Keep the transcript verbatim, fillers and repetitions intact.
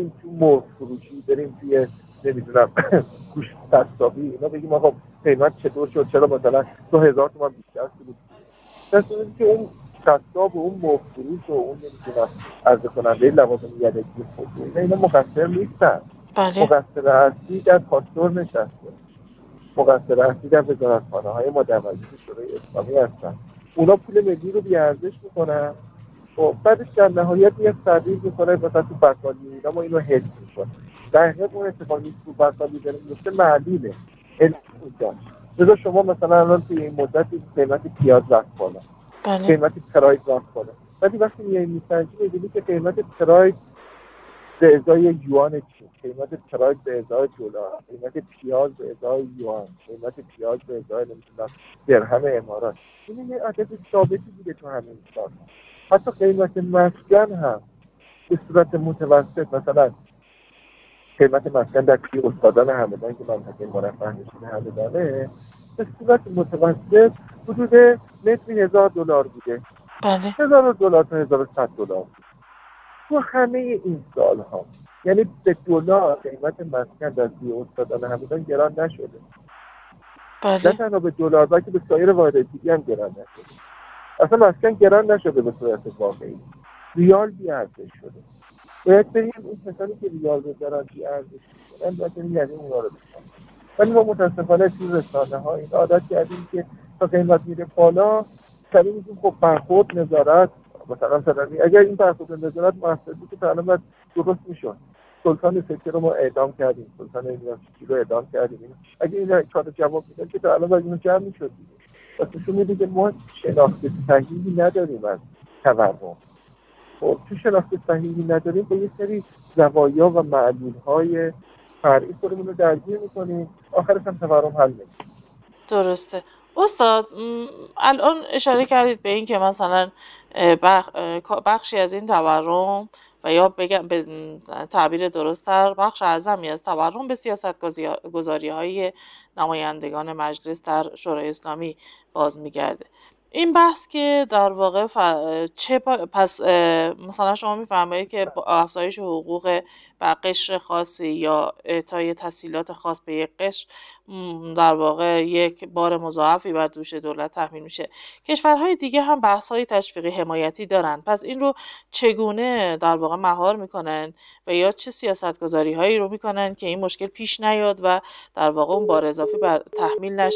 بریم تو مرغ فروشی، بریم توی نمیدونم گوشت قصابی، اینا بگیم آقا قیمت چطور شد، چرا مثلا دو هزار تومان بیشتر شد. در صورتی که اون قصاب و اون مرغ فروش و اون نمیدونم عرضه کننده لوازم یدکی خودرو اینا اینا مقصر نیستن. بله. مقصر اصلی در پاستور نشسته، مقصر اصلی در وزارتخانه‌های مدرجه شورای اسلامی هستن. اونا پول ملی رو بی‌ارزش میکنن، خب بعدش در نهایت میاد تغییر میکنه مثلا تو بقالی اینا ما اینو حفظ میکنه. در حقیقت اون اتفاقی تو بقالی داره میفته معلومه، علم اونجا. لذا شما مثلا الان توی این مدت قیمت پیاز رفت بالا، بله. قیمت پراید رفت بالا، ولی وقتی میای میسنجی میبینی که قیمت پراید به ازای یوان چین، قیمت پراید به ازای دلار، قیمت پیاز به ازای یوان، قیمت پیاز به ازای نمیدونم درهم امارات، این یه عدد ثابتی بوده تو همین سال. حتی قیمت مسکن هم به صورت متوسط، مثلا قیمت مسکن در توی استادان همدان که منطقه مرفه نشین همدانه به صورت متوسط حدود متری هزار دلار بوده. بله. هزار دلار تا هزار و صد دلار. تو همه این سالها یعنی به دلار قیمت مسکن در توی استادان همدان گران نشده. بله. نه تنها به دلار بلکه به سایر واحدهای دیگه هم گران نشده. اصلا مسکن گران نشده به صورت واقعی. ریال بی‌ارزش شده. باید بریم این کسانی که ریال رو دارن بی‌ارزش می‌کنن باید بریم یعنی اونا رو بکنن. ولی ما متاسفانه توی رسانه‌ها این عادت کردیم که تا قیمت میره بالا سریع میگیم خب برخورد نظارت مثلا مثلا اگر این برخورد نظارت موثر بود که تا الان باید درست میشد. سلطان سکه رو ما اعدام کردیم، سلطان یونیورسیتی رو اعدام کردیم. اگه این کار جواب میدن که تا الان باید اینو جمع میشد. پس نشون میده که ما شناخت صحیحی نداریم از تورم. خب تو شناخت صحیحی نداریم با یه سری زوایا و معلول‌های فرعی خودمون رو درگیر می‌کنیم، آخرش هم تورم حل نمیشه. درسته. استاد الان اشاره کردید به این که مثلا بخشی از این تورم و یا بگم به تعبیر درست‌تر بخش اعظمی از تورم به سیاست گذاری‌های نمایندگان مجلس در شورای اسلامی باز می‌گرده. این بحث که در واقع ف... چه پس مثلا شما میفرمایید که با افزایش حقوق و قشر خاصی یا اعطای تسهیلات خاص به یک قشر در واقع یک بار مضاعفی بر دوش دولت تحمیل میشه. کشورهای دیگه هم بحث‌های تشویقی حمایتی دارن. پس این رو چگونه در واقع مهار میکنن و یا چه سیاست‌گذاری‌هایی رو میکنن که این مشکل پیش نیاد و در واقع اون بار اضافی بر تحمیل نشه؟